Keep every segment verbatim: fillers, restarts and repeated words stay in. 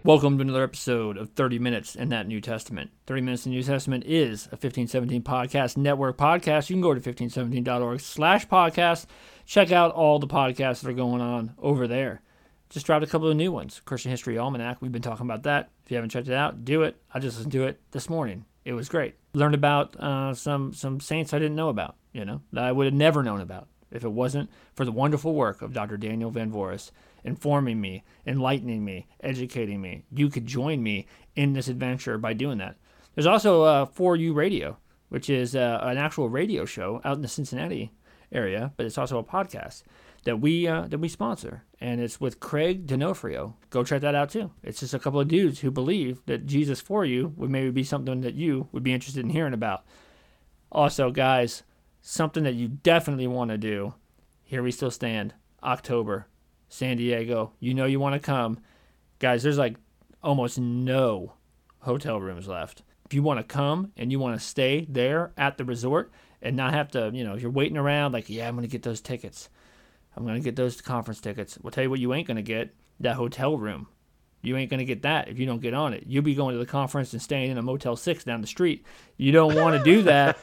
Welcome to another episode of thirty minutes in that New Testament. thirty minutes in the New Testament is a fifteen seventeen Podcast Network podcast. You can go to fifteen seventeen dot org slash podcast. Check out all the podcasts that are going on over there. Just dropped a couple of new ones. Christian History Almanac. We've been talking about that. If you haven't checked it out, do it. I just listened to it this morning. It was great. Learned about uh, some some saints I didn't know about, you know, that I would have never known about if it wasn't for the wonderful work of Doctor Daniel Van Voris, informing me, enlightening me, educating me. You could join me in this adventure by doing that. There's also uh, four U Radio, which is uh, an actual radio show out in the Cincinnati area, but it's also a podcast that we uh, that we sponsor, and it's with Craig D'Onofrio. Go check that out too. It's just a couple of dudes who believe that Jesus for you would maybe be something that you would be interested in hearing about. Also, guys, something that you definitely want to do. Here we still stand, October. San Diego, you know you want to come. Guys, there's like almost no hotel rooms left. If you want to come and you want to stay there at the resort and not have to, you know, if you're waiting around like, yeah, I'm going to get those tickets. I'm going to get those conference tickets. We'll tell you what you ain't going to get, that hotel room. You ain't going to get that if you don't get on it. You'll be going to the conference and staying in a Motel six down the street. You don't want to do that.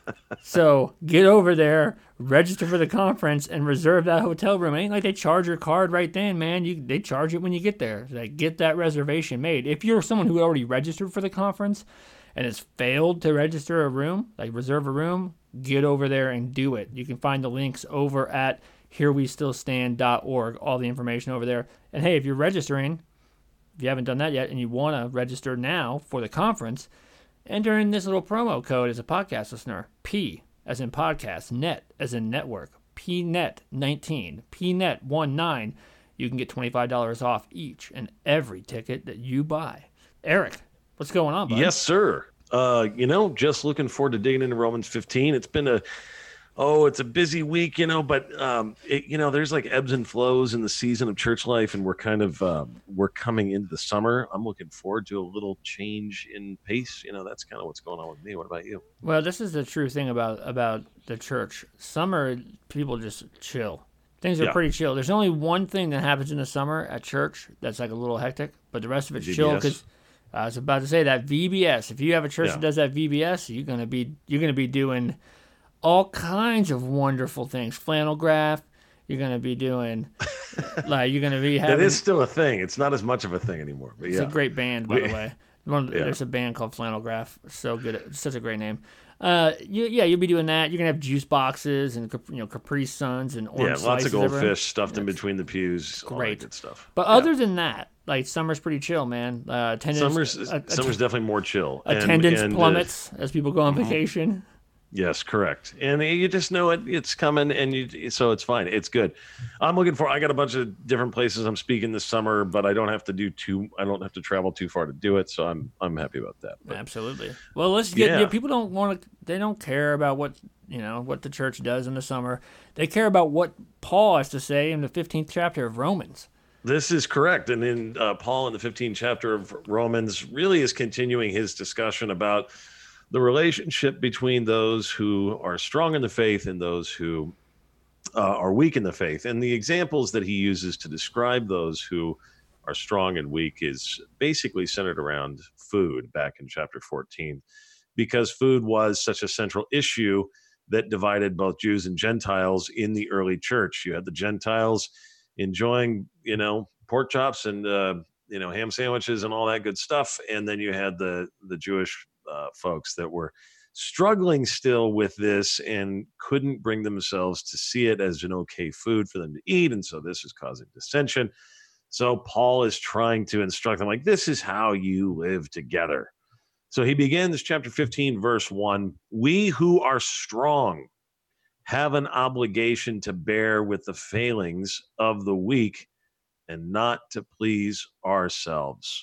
So get over there, register for the conference, and reserve that hotel room. It ain't like they charge your card right then, man. You They charge it when you get there. Like, get that reservation made. If you're someone who already registered for the conference and has failed to register a room, like reserve a room, get over there and do it. You can find the links over at here we still stand dot org, all the information over there. And hey, if you're registering, if you haven't done that yet and you want to register now for the conference, enter in this little promo code as a podcast listener. P as in podcast, net as in network, P net nineteen, P net nineteen. You can get twenty-five dollars off each and every ticket that you buy. Eric, what's going on, bud? Yes, sir. Uh, you know, just looking forward to digging into Romans fifteen. It's been a Oh, it's a busy week, you know, but, um, it, you know, there's like ebbs and flows in the season of church life, and we're kind of, uh, we're coming into the summer. I'm looking forward to a little change in pace. You know, that's kind of what's going on with me. What about you? Well, this is the true thing about, about the church. Summer, people just chill. Things are yeah. pretty chill. There's only one thing that happens in the summer at church that's like a little hectic, but the rest of it's V B S. chill because I was about to say that V B S. If you have a church Yeah. that does that V B S, you're gonna be you're gonna be doing all kinds of wonderful things. Flannel graph. You're gonna be doing like you're gonna be having. That is still a thing. It's not as much of a thing anymore. But it's yeah. a great band, by We, the way. One, yeah. There's a band called Flannel Graph. So good. It's such a great name. Uh, you, yeah, you'll be doing that. You're gonna have juice boxes and you know Capri Suns and orange yeah, lots slices of goldfish everywhere. stuffed in That's between the pews. great. All that good stuff. But yeah. other than that, like summer's pretty chill, man. Uh, attendance, Summer's uh, summer's definitely more chill. Attendance and, and, plummets uh, as people go on mhm. vacation. Yes, correct. And you just know it, it's coming, and you so it's fine. It's good. I'm looking for. I got a bunch of different places I'm speaking this summer, but I don't have to do too. I don't have to travel too far to do it, so I'm I'm happy about that. But, Absolutely. Well, let's get. Yeah. Yeah, people don't want to. They don't care about what you know what the church does in the summer. They care about what Paul has to say in the fifteenth chapter of Romans. This is correct. And in uh, Paul in the fifteenth chapter of Romans really is continuing his discussion about the relationship between those who are strong in the faith and those who uh, are weak in the faith. And the examples that he uses to describe those who are strong and weak is basically centered around food back in chapter fourteen, because food was such a central issue that divided both Jews and Gentiles in the early church. You had the Gentiles enjoying, you know, pork chops and, uh, you know, ham sandwiches and all that good stuff. And then you had the, the Jewish uh, folks that were struggling still with this and couldn't bring themselves to see it as an okay food for them to eat. And so this is causing dissension. So Paul is trying to instruct them like, this is how you live together. So he begins chapter fifteen, verse one. We who are strong have an obligation to bear with the failings of the weak and not to please ourselves.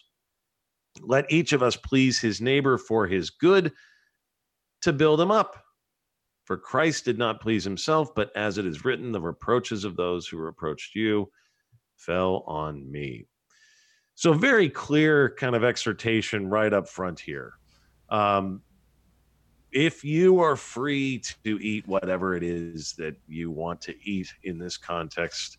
Let each of us please his neighbor for his good, to build him up. For Christ did not please himself, but as it is written, the reproaches of those who reproached you fell on me. So very clear kind of exhortation right up front here. Um, if you are free to eat whatever it is that you want to eat in this context,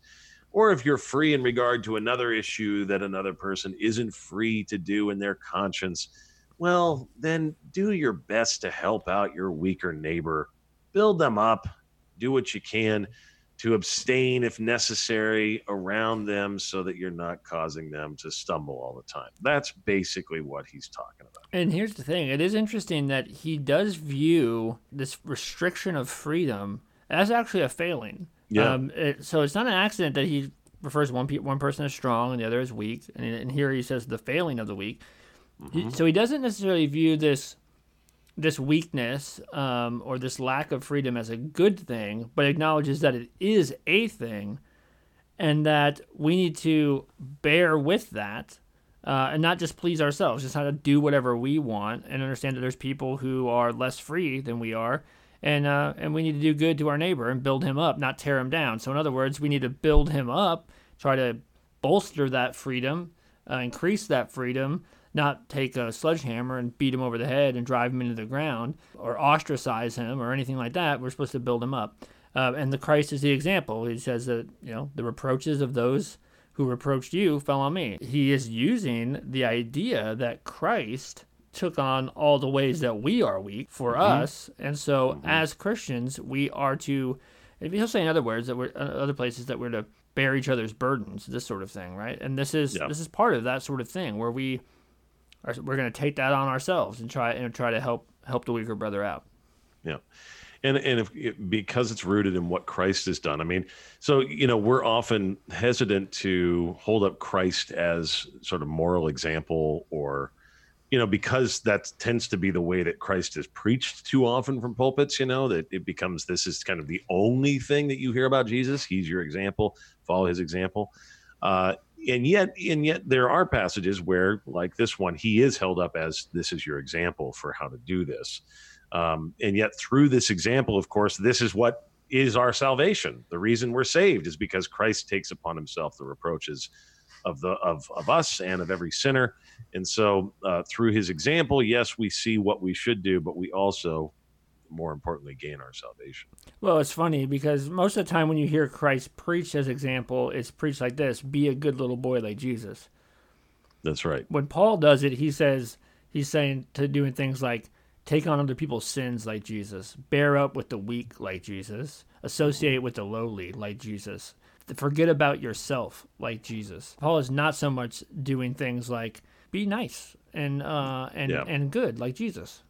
or if you're free in regard to another issue that another person isn't free to do in their conscience, well, then do your best to help out your weaker neighbor. Build them up. Do what you can to abstain, if necessary, around them so that you're not causing them to stumble all the time. That's basically what he's talking about. And here's the thing. It is interesting that he does view this restriction of freedom as actually a failing. Yeah. Um, it, so it's not an accident that he refers one pe- one person as strong and the other as weak. And, and here he says the failing of the weak. Mm-hmm. He, so he doesn't necessarily view this this weakness um, or this lack of freedom as a good thing, but acknowledges that it is a thing and that we need to bear with that uh, and not just please ourselves, just how to do whatever we want and understand that there's people who are less free than we are. And uh, and we need to do good to our neighbor and build him up, not tear him down. So in other words, we need to build him up, try to bolster that freedom, uh, increase that freedom, not take a sledgehammer and beat him over the head and drive him into the ground or ostracize him or anything like that. We're supposed to build him up. Uh, and the Christ is the example. He says that, you know, the reproaches of those who reproached you fell on me. He is using the idea that Christ took on all the ways that we are weak for mm-hmm. us. And so mm-hmm. as Christians, we are to, if he'll say in other words, that we're uh, other places that we're to bear each other's burdens, this sort of thing, right? And this is, yeah. this is part of that sort of thing where we are, we're going to take that on ourselves and try and try to help, help the weaker brother out. Yeah. And and if, because it's rooted in what Christ has done. I mean, so, you know, we're often hesitant to hold up Christ as sort of moral example or, you know, because that tends to be the way that Christ is preached too often from pulpits, you know, that it becomes this is kind of the only thing that you hear about Jesus. He's your example. Follow his example. Uh, and yet and yet there are passages where, like this one, he is held up as this is your example for how to do this. Um, and yet through this example, of course, this is what is our salvation. The reason we're saved is because Christ takes upon himself the reproaches of the of, of us and of every sinner. And so uh, through his example, yes, we see what we should do, but we also, more importantly, gain our salvation. Well, it's funny because most of the time when you hear Christ preached as example, it's preached like this: be a good little boy like Jesus. That's right. When Paul does it, he says, he's saying to doing things like, take on other people's sins like Jesus. Bear up with the weak like Jesus. Associate with the lowly like Jesus. Forget about yourself like Jesus. Paul is not so much doing things like be nice and uh, and yeah. and good like Jesus.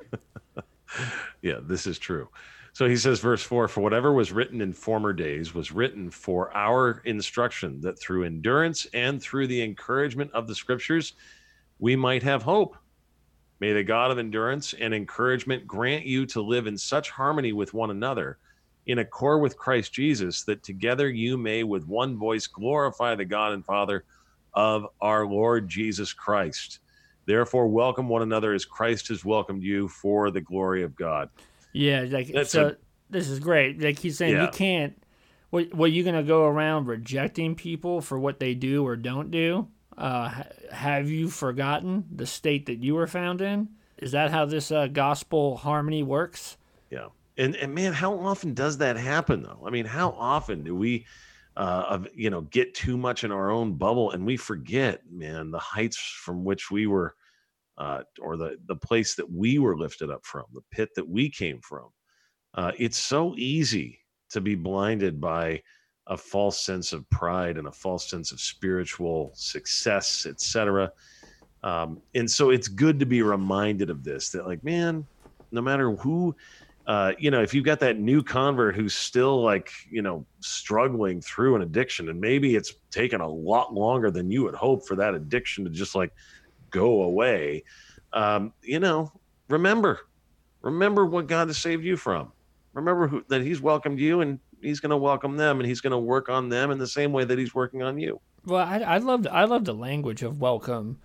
Yeah, this is true. So he says, verse four, for whatever was written in former days was written for our instruction, that through endurance and through the encouragement of the scriptures, we might have hope. May the God of endurance and encouragement grant you to live in such harmony with one another, in accord with Christ Jesus, that together you may with one voice glorify the God and Father of our Lord Jesus Christ. Therefore, welcome one another as Christ has welcomed you for the glory of God. Yeah, like That's so. A, this is great. Like he's saying, yeah. you can't. What, what you gonna go around rejecting people for what they do or don't do? Uh, have you forgotten the state that you were found in? Is that how this uh, gospel harmony works? Yeah. And, and man, how often does that happen, though? I mean, how often do we, uh, you know, get too much in our own bubble and we forget, man, the heights from which we were, uh, or the, the place that we were lifted up from, the pit that we came from. Uh, it's so easy to be blinded by a false sense of pride and a false sense of spiritual success, et cetera. Um, and so it's good to be reminded of this, that like, man, no matter who, uh, you know, if you've got that new convert who's still like, you know, struggling through an addiction, and maybe it's taken a lot longer than you would hope for that addiction to just like go away. Um, you know, remember, remember what God has saved you from. Remember who, that he's welcomed you, and he's going to welcome them, and he's going to work on them in the same way that he's working on you. Well, I, I love I love the language of welcome.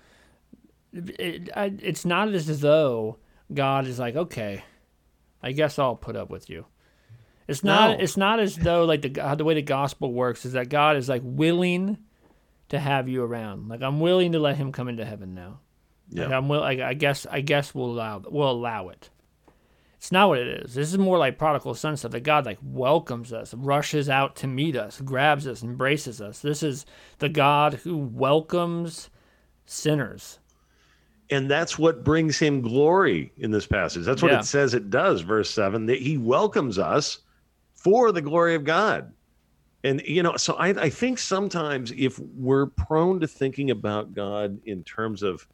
It, I, it's not as though God is like, okay, I guess I'll put up with you. It's not. No. It's not as though like the the way the gospel works is that God is like willing to have you around. Like I'm willing to let him come into heaven now. Yeah. Like I'm will. I, I guess. I guess we'll allow. We'll allow it. It's not what it is. This is more like prodigal son stuff, that God like welcomes us, rushes out to meet us, grabs us, embraces us. This is the God who welcomes sinners. And that's what brings him glory in this passage. That's what Yeah. it says it does, verse seven, that he welcomes us for the glory of God. And, you know, so I, I think sometimes if we're prone to thinking about God in terms of,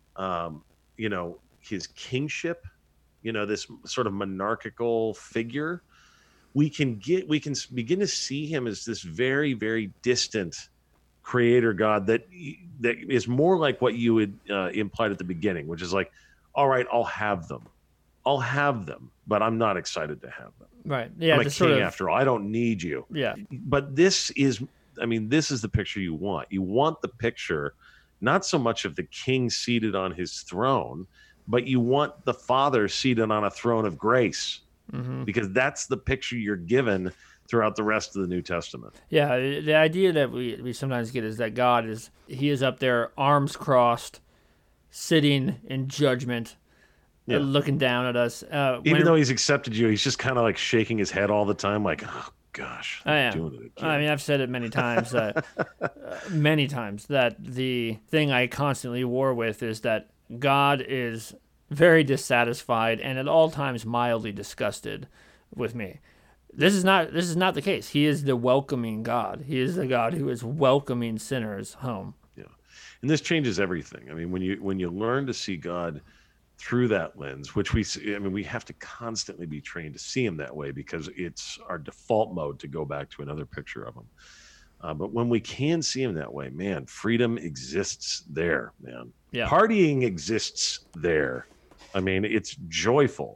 um, you know, his kingship, you know, this sort of monarchical figure, we can get, we can begin to see him as this very, very distant creator God that that is more like what you had uh, implied at the beginning, which is like, all right, I'll have them, I'll have them, but I'm not excited to have them. Right. Yeah. I'm a king sort of, after all. I don't need you. Yeah. But this is, I mean, this is the picture you want. You want the picture, not so much of the king seated on his throne, but you want the Father seated on a throne of grace, Mm-hmm. because that's the picture you're given throughout the rest of the New Testament. Yeah, the idea that we, we sometimes get is that God is, he is up there, arms crossed, sitting in judgment, Yeah. uh, looking down at us. Uh, Even when- though he's accepted you, he's just kind of like shaking his head all the time, like, oh gosh, I I'm am. doing it again. I mean, I've said it many times, that, uh, many times, that the thing I constantly war with is that God is very dissatisfied and at all times mildly disgusted with me. This is not this is not the case. He is the welcoming God. He is the God who is welcoming sinners home. Yeah. And this changes everything. I mean, when you when you learn to see God through that lens, which we see, I mean, we have to constantly be trained to see him that way, because it's our default mode to go back to another picture of him. Uh, but when we can see him that way, man, freedom exists there, man. Yeah. Partying exists there. I mean, it's joyful.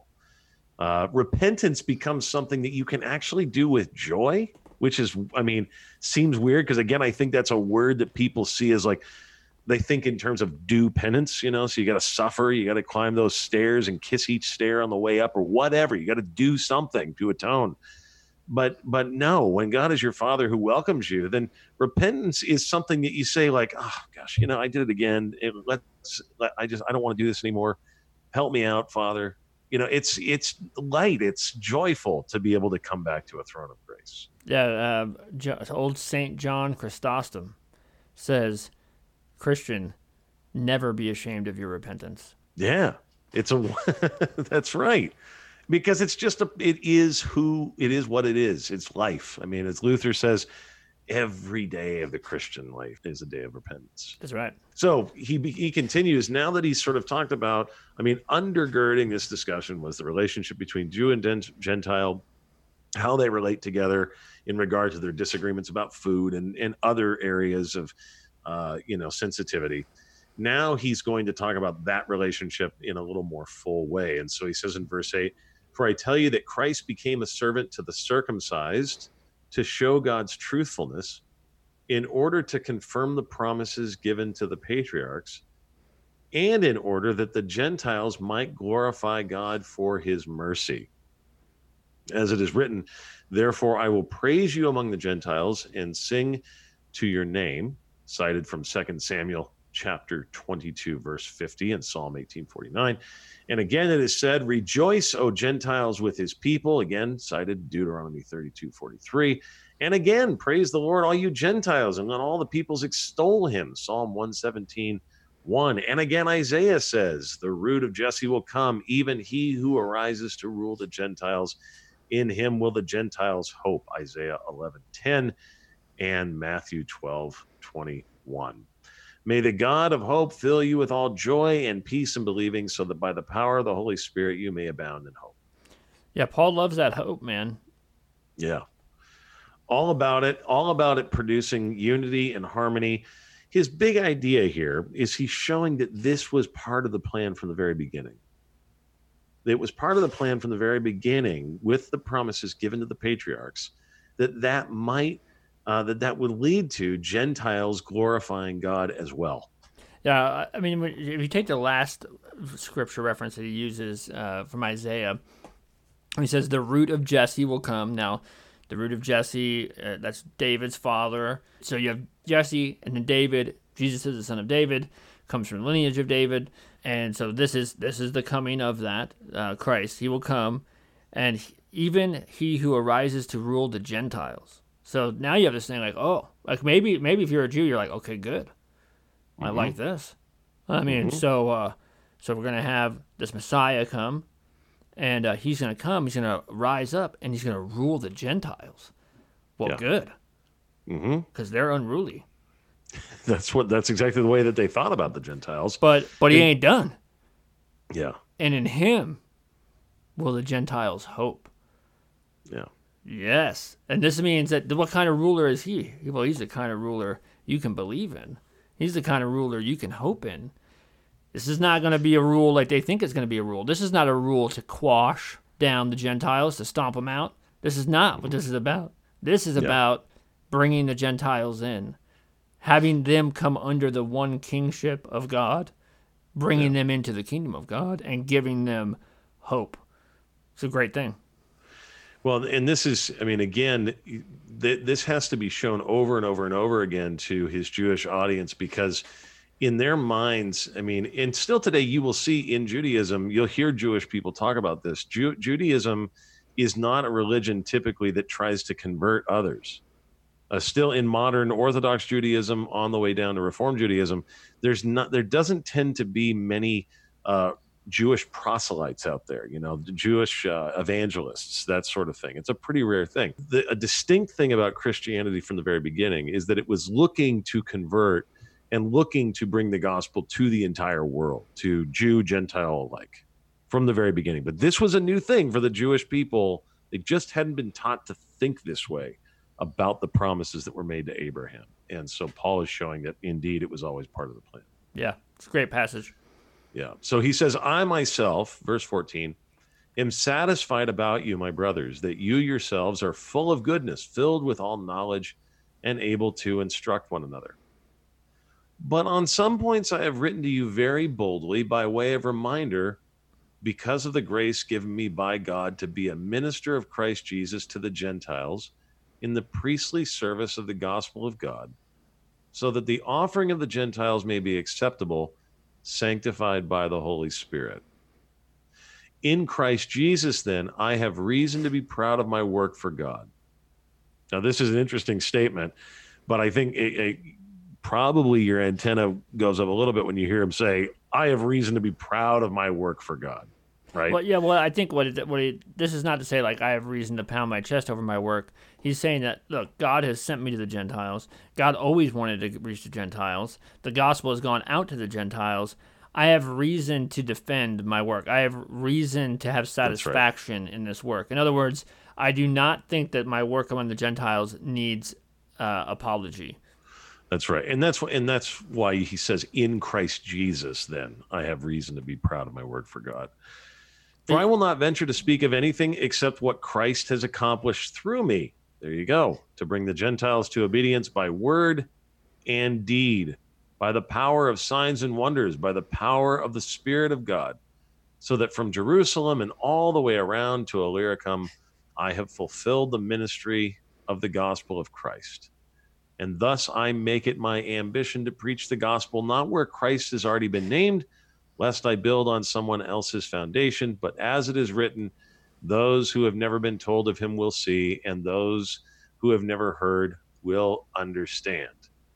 Uh, repentance becomes something that you can actually do with joy, which is, I mean, seems weird because, again, I think that's a word that people see as like, they think in terms of due penance, you know, so you got to suffer, you got to climb those stairs and kiss each stair on the way up or whatever. You got to do something to atone. But but no, when God is your Father who welcomes you, then repentance is something that you say like, oh gosh, you know, I did it again. It, let's, let, I just, I don't want to do this anymore. Help me out, Father. You know, it's it's light, it's joyful to be able to come back to a throne of grace. Yeah, uh, old Saint John Chrysostom says, Christian, never be ashamed of your repentance. Yeah, it's a that's right, because it's just a it is who it is what it is. It's life. I mean, as Luther says, every day of the Christian life is a day of repentance. That's right. So he he continues, now that he's sort of talked about, I mean, undergirding this discussion was the relationship between Jew and Gentile, how they relate together in regard to their disagreements about food and, and other areas of, uh, you know, sensitivity. Now he's going to talk about that relationship in a little more full way. And so he says in verse eight, for I tell you that Christ became a servant to the circumcised to show God's truthfulness, in order to confirm the promises given to the patriarchs, and in order that the Gentiles might glorify God for his mercy. As it is written, therefore I will praise you among the Gentiles and sing to your name, cited from Second Samuel chapter twenty-two, verse fifty, and Psalm eighteen forty-nine. And again it is said, rejoice, O Gentiles, with his people, again cited Deuteronomy thirty-two forty-three. And again, praise the Lord, all you Gentiles, and let all the peoples extol him. Psalm one seventeen, one. And again, Isaiah says, the root of Jesse will come, even he who arises to rule the Gentiles. In him will the Gentiles hope. Isaiah eleven ten and Matthew twelve twenty-one. May the God of hope fill you with all joy and peace in believing, so that by the power of the Holy Spirit you may abound in hope. Yeah, Paul loves that hope, man. Yeah. All about it, all about it producing unity and harmony. His big idea here is he's showing that this was part of the plan from the very beginning. It was part of the plan from the very beginning with the promises given to the patriarchs that that might, uh, that that would lead to Gentiles glorifying God as well. Yeah, I mean, if you take the last scripture reference that he uses uh, from Isaiah, he says, the root of Jesse will come. Now, the root of Jesse, uh, that's David's father. So you have Jesse and then David. Jesus is the son of David. comes from the lineage of David. And so this is this is the coming of that uh, Christ. He will come, and he, even he who arises to rule the Gentiles. So now you have this thing like, oh, like maybe maybe if you're a Jew, you're like, okay, good, I Mm-hmm. like this. I mean, Mhm. so uh, so we're gonna have this Messiah come, and uh, he's gonna come. He's gonna rise up, and he's gonna rule the Gentiles. Well, Yeah. good, Mm-hmm. because they're unruly. That's what. That's exactly the way that they thought about the Gentiles. But but he And- ain't done. Yeah. And in him will the Gentiles hope. Yeah. Yes. And this means that what kind of ruler is he? Well, he's the kind of ruler you can believe in. He's the kind of ruler you can hope in. This is not going to be a rule like they think it's going to be a rule. This is not a rule to quash down the Gentiles, to stomp them out. This is not what this is about. This is Yeah. about bringing the Gentiles in, having them come under the one kingship of God, bringing them into the kingdom of God, and giving them hope. It's a great thing. Well, and this is, I mean, again, th- this has to be shown over and over and over again to his Jewish audience, because in their minds, I mean, and still today you will see in Judaism, you'll hear Jewish people talk about this. Ju- Judaism is not a religion typically that tries to convert others. Uh, still in modern Orthodox Judaism, on the way down to Reform Judaism, there's not, there doesn't tend to be many uh, Jewish proselytes out there, you know, the Jewish uh, evangelists, that sort of thing. It's a pretty rare thing. The, a distinct thing about Christianity from the very beginning is that it was looking to convert and looking to bring the gospel to the entire world, to Jew, Gentile alike, from the very beginning. But this was a new thing for the Jewish people. They just hadn't been taught to think this way about the promises that were made to Abraham. And so Paul is showing that indeed it was always part of the plan. Yeah, it's a great passage. Yeah. So he says, I myself, verse fourteen, am satisfied about you, my brothers, that you yourselves are full of goodness, filled with all knowledge, and able to instruct one another. But on some points I have written to you very boldly by way of reminder, because of the grace given me by God to be a minister of Christ Jesus to the Gentiles in the priestly service of the gospel of God, so that the offering of the Gentiles may be acceptable, sanctified by the Holy Spirit. In Christ Jesus, then, I have reason to be proud of my work for God. Now, this is an interesting statement, but I think it, it, probably your antenna goes up a little bit when you hear him say, I have reason to be proud of my work for God, right? Well, yeah, well, I think what it, what it, this is not to say like I have reason to pound my chest over my work. He's saying that, look, God has sent me to the Gentiles. God always wanted to reach the Gentiles. The gospel has gone out to the Gentiles. I have reason to defend my work. I have reason to have satisfaction in this work. In other words, I do not think that my work among the Gentiles needs uh, apology. That's right. And that's and that's why he says, in Christ Jesus, then I have reason to be proud of my work for God. For I will not venture to speak of anything except what Christ has accomplished through me. There you go. To bring the Gentiles to obedience by word and deed, by the power of signs and wonders, by the power of the Spirit of God, so that from Jerusalem and all the way around to Illyricum, I have fulfilled the ministry of the gospel of Christ. And thus I make it my ambition to preach the gospel not where Christ has already been named, lest I build on someone else's foundation, but as it is written, those who have never been told of him will see, and those who have never heard will understand.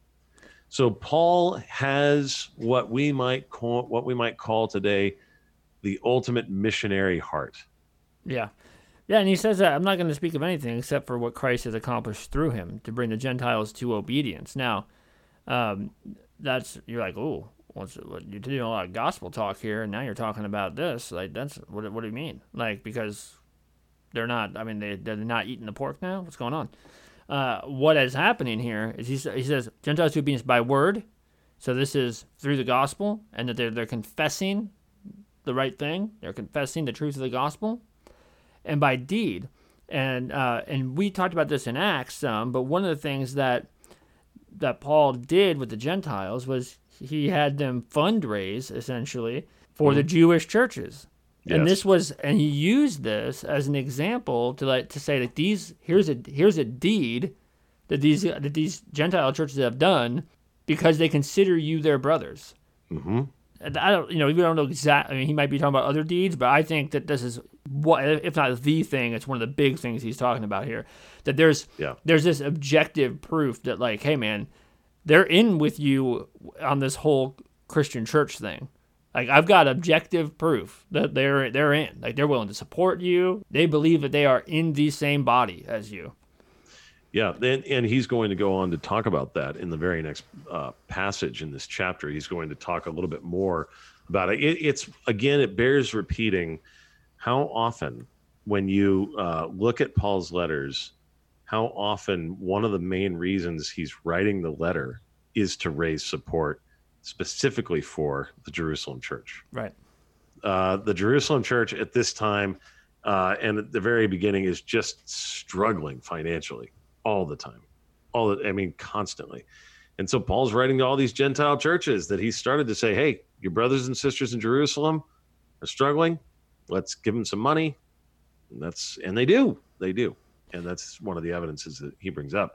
So Paul has what we might call what we might call today the ultimate missionary heart. Yeah. Yeah, and he says that I'm not going to speak of anything except for what Christ has accomplished through him to bring the Gentiles to obedience. Now, um, that's, you're like, oh, what's, what, you're doing a lot of gospel talk here, and now you're talking about this. Like, that's, what, what do you mean? Like, because they're not, I mean, they, they're not eating the pork now? What's going on? Uh, what is happening here is he, he says, Gentiles to obedience by word. So this is through the gospel, and that they're, they're confessing the right thing. They're confessing the truth of the gospel. And by deed. And uh, and we talked about this in Acts some, but one of the things that that Paul did with the Gentiles was he had them fundraise, essentially, for mm-hmm. the Jewish churches. Yes. And this was, and he used this as an example to like to say that these here's a here's a deed that these that these Gentile churches have done because they consider you their brothers. Mm-hmm. I don't, you know, we don't know exactly. I mean, he might be talking about other deeds, but I think that this is what, if not the thing, it's one of the big things he's talking about here. That there's, Yeah. there's this objective proof that, like, hey, man, they're in with you on this whole Christian church thing. Like, I've got objective proof that they're they're in. Like, they're willing to support you. They believe that they are in the same body as you. Yeah, and, and he's going to go on to talk about that in the very next uh, passage in this chapter. He's going to talk a little bit more about it. it it's, again, it bears repeating how often when you uh, look at Paul's letters, how often one of the main reasons he's writing the letter is to raise support specifically for the Jerusalem church. Right. Uh, the Jerusalem church at this time uh, and at the very beginning is just struggling financially. All the time, all the, I mean, constantly. And so Paul's writing to all these Gentile churches that he started to say, hey, your brothers and sisters in Jerusalem are struggling. Let's give them some money. And that's, and they do, they do. And that's one of the evidences that he brings up.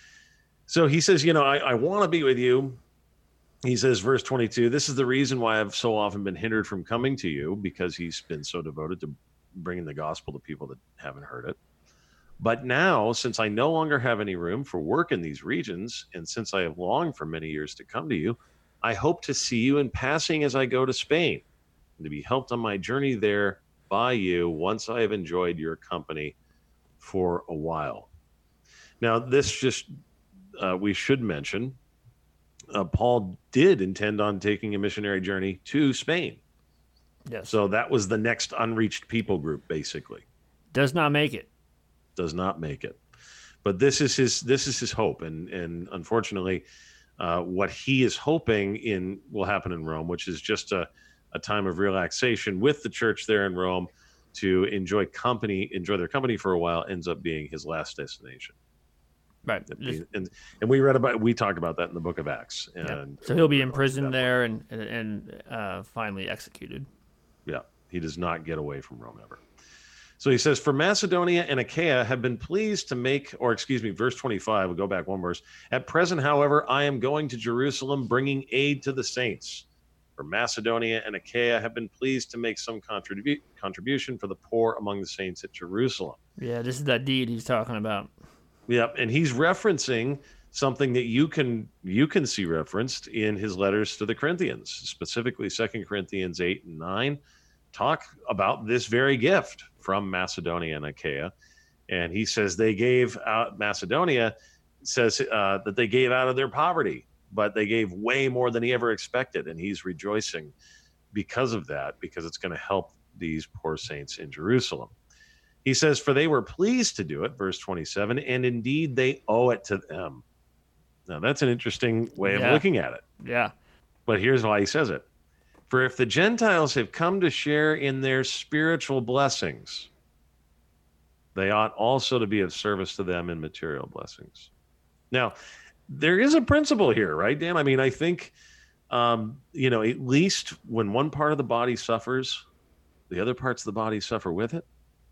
So he says, you know, I, I want to be with you. He says, verse twenty-two, this is the reason why I've so often been hindered from coming to you, because he's been so devoted to bringing the gospel to people that haven't heard it. But now, since I no longer have any room for work in these regions, and since I have longed for many years to come to you, I hope to see you in passing as I go to Spain, and to be helped on my journey there by you once I have enjoyed your company for a while. Now, this just, uh, we should mention, uh, Paul did intend on taking a missionary journey to Spain. Yes. So that was the next unreached people group, basically. Does not make it. Does not make it, but this is his this is his hope, and and unfortunately, uh, what he is hoping in will happen in Rome, which is just a, a time of relaxation with the church there in Rome, to enjoy company, enjoy their company for a while, ends up being his last destination. Right, and and we read about we talked about that in the Book of Acts. And yeah. So he'll be imprisoned there and and, and uh, finally executed. Yeah, he does not get away from Rome ever. So he says, for Macedonia and Achaia have been pleased to make, or excuse me, verse twenty-five, we'll go back one verse. At present, however, I am going to Jerusalem, bringing aid to the saints. For Macedonia and Achaia have been pleased to make some contribu- contribution for the poor among the saints at Jerusalem. Yeah, this is that deed he's talking about. Yep, and he's referencing something that you can you can see referenced in his letters to the Corinthians, specifically Second Corinthians eight and nine. Talk about this very gift from Macedonia and Achaia. And he says they gave out, Macedonia says uh, that they gave out of their poverty, but they gave way more than he ever expected. And he's rejoicing because of that, because it's going to help these poor saints in Jerusalem. He says, for they were pleased to do it, verse twenty-seven, and indeed they owe it to them. Now that's an interesting way of yeah. looking at it. Yeah. But here's why he says it. For if the Gentiles have come to share in their spiritual blessings, they ought also to be of service to them in material blessings. Now, there is a principle here, right, Dan? I mean, I think, um, you know, at least when one part of the body suffers, the other parts of the body suffer with it.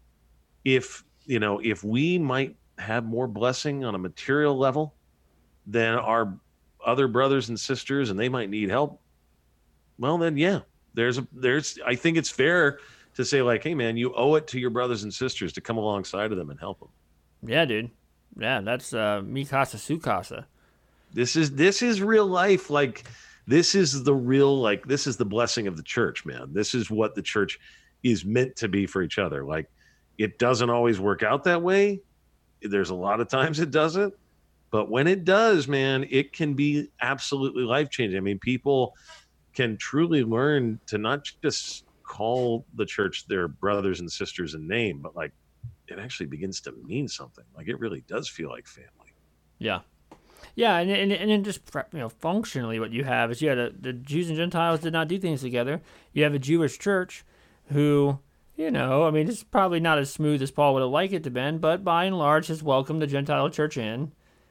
If, you know, if we might have more blessing on a material level than our other brothers and sisters, and they might need help, well, then, yeah, there's a, there's, I think it's fair to say, like, hey, man, you owe it to your brothers and sisters to come alongside of them and help them. Yeah, dude. Yeah, that's uh, mi casa, su casa. This is, this is real life. Like, this is the real, like, this is the blessing of the church, man. This is what the church is meant to be for each other. Like, it doesn't always work out that way. There's a lot of times it doesn't. But when it does, man, it can be absolutely life-changing. I mean, people can truly learn to not just call the church their brothers and sisters in name, but like it actually begins to mean something. Like it really does feel like family. Yeah. Yeah, and and, and then just, you know, functionally what you have is you had a, the Jews and Gentiles did not do things together. You have a Jewish church who, you know, I mean, it's probably not as smooth as Paul would have liked it to been, but by and large has welcomed the Gentile church in.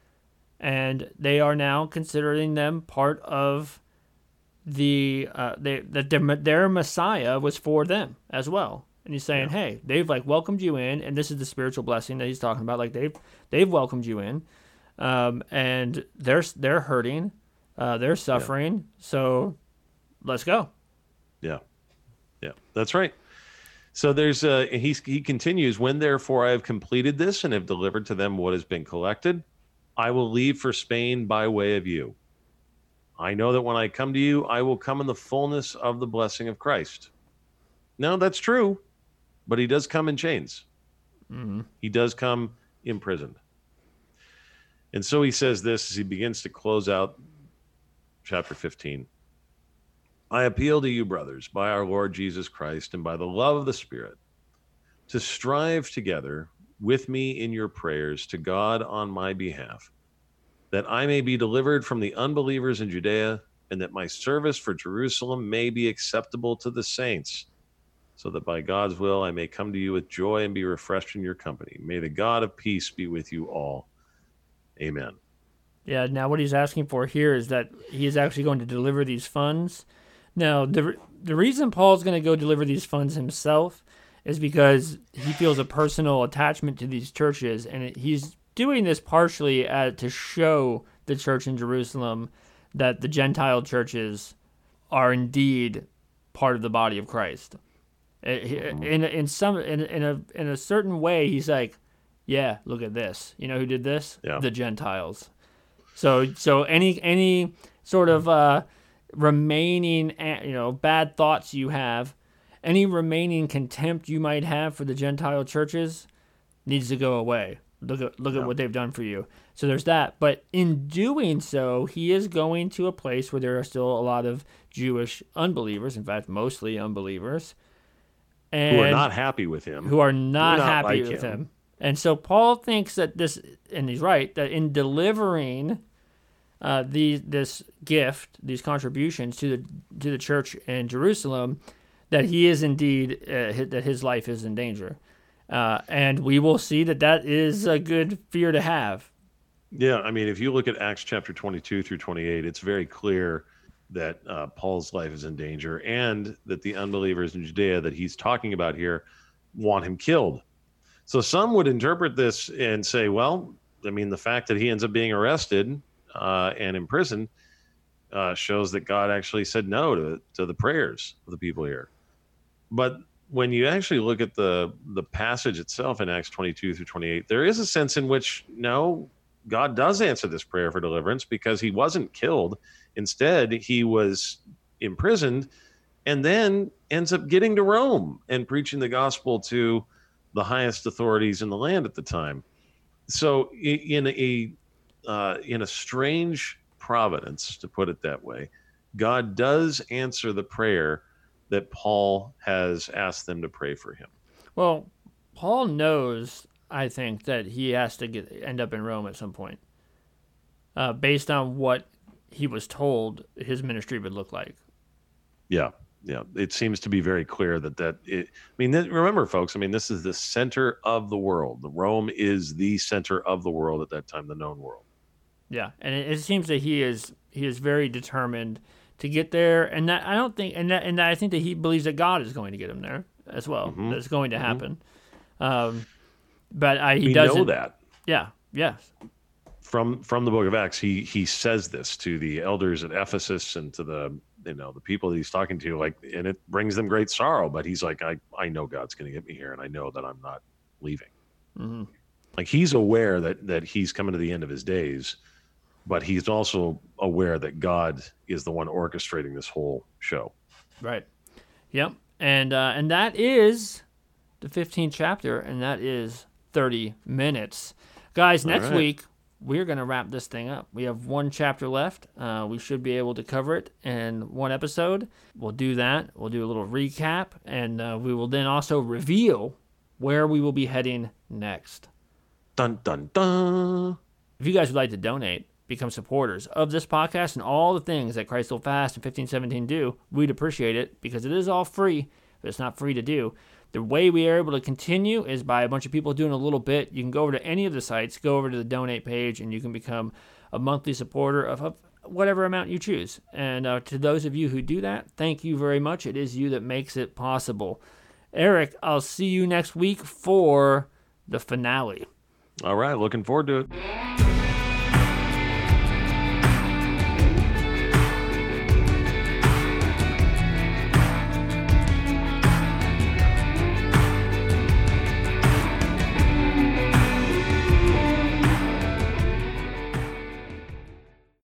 And they are now considering them part of the uh, they that their, their Messiah was for them as well. And he's saying, yeah. hey, they've like welcomed you in, and this is the spiritual blessing that he's talking about. Like they've they've welcomed you in, um, and they're they're hurting, uh, they're suffering. Yeah. So let's go. Yeah. Yeah, that's right. So there's uh, he he continues, when therefore I have completed this and have delivered to them what has been collected, I will leave for Spain by way of you. I know that when I come to you, I will come in the fullness of the blessing of Christ. No, that's true, but he does come in chains. Mm-hmm. He does come imprisoned. And so he says this as he begins to close out chapter fifteen. I appeal to you, brothers, by our Lord Jesus Christ and by the love of the Spirit, to strive together with me in your prayers to God on my behalf, that I may be delivered from the unbelievers in Judea, and that my service for Jerusalem may be acceptable to the saints, so that by God's will I may come to you with joy and be refreshed in your company. May the God of peace be with you all. Amen. Yeah, now what he's asking for here is that he is actually going to deliver these funds. Now, the the reason Paul's going to go deliver these funds himself is because he feels a personal attachment to these churches, and it, he's doing this partially uh, to show the church in Jerusalem that the Gentile churches are indeed part of the body of Christ. In in some in in a in a certain way, he's like, yeah, look at this. You know who did this? Yeah. The Gentiles. So so any any sort of uh, remaining, you know, bad thoughts you have, any remaining contempt you might have for the Gentile churches needs to go away. Look at look Yeah. at what they've done for you. So there's that. But in doing so, he is going to a place where there are still a lot of Jewish unbelievers, in fact, mostly unbelievers, and Who are not happy with him. who are not, not happy like with him. him. And so Paul thinks that this, and he's right, that in delivering uh, the, this gift, these contributions to the to the church in Jerusalem, that he is indeed, uh, his, that his life is in danger. Uh, and we will see that that is a good fear to have. Yeah, I mean, if you look at Acts chapter twenty-two through twenty-eight, it's very clear that uh, Paul's life is in danger, and that the unbelievers in Judea that he's talking about here want him killed. So some would interpret this and say, well, I mean, the fact that he ends up being arrested uh, and imprisoned uh, shows that God actually said no to, to the prayers of the people here. But when you actually look at the the passage itself in Acts twenty-two through twenty-eight, there is a sense in which, no, God does answer this prayer for deliverance, because he wasn't killed. Instead, he was imprisoned and then ends up getting to Rome and preaching the gospel to the highest authorities in the land at the time. So in a uh, in a strange providence, to put it that way, God does answer the prayer that Paul has asked them to pray for him. Well, Paul knows, I think, that he has to get end up in Rome at some point, uh, based on what he was told his ministry would look like. Yeah, yeah. It seems to be very clear that that. It, I mean, th- remember, folks. I mean, this is the center of the world. Rome is the center of the world at that time, the known world. Yeah, and it, it seems that he is he is very determined to get there, and that I don't think, and that, and that I think that he believes that God is going to get him there as well. Mm-hmm. That's going to Mm-hmm. happen. Um, but I, he we doesn't. know that. Yeah. Yes. From from the book of Acts, he he says this to the elders at Ephesus and to the you know the people that he's talking to, like, and it brings them great sorrow. But he's like, I I know God's going to get me here, and I know that I'm not leaving. Mm-hmm. Like, he's aware that that he's coming to the end of his days, but he's also aware that God is the one orchestrating this whole show. Right. Yep. And uh, and that is the fifteenth chapter, and that is thirty minutes. Guys, next right. week, we're going to wrap this thing up. We have one chapter left. Uh, we should be able to cover it in one episode. We'll do that. We'll do a little recap, and uh, we will then also reveal where we will be heading next. Dun, dun, dun. If you guys would like to donate, become supporters of this podcast and all the things that Christ Hold Fast and fifteen seventeen do, we'd appreciate it, because it is all free, but it's not free to do. The way we are able to continue is by a bunch of people doing a little bit. You can go over to any of the sites, go over to the donate page, and you can become a monthly supporter of, of whatever amount you choose. And uh, to those of you who do that, thank you very much. It is you that makes it possible. Eric, I'll see you next week for the finale. All right, looking forward to it.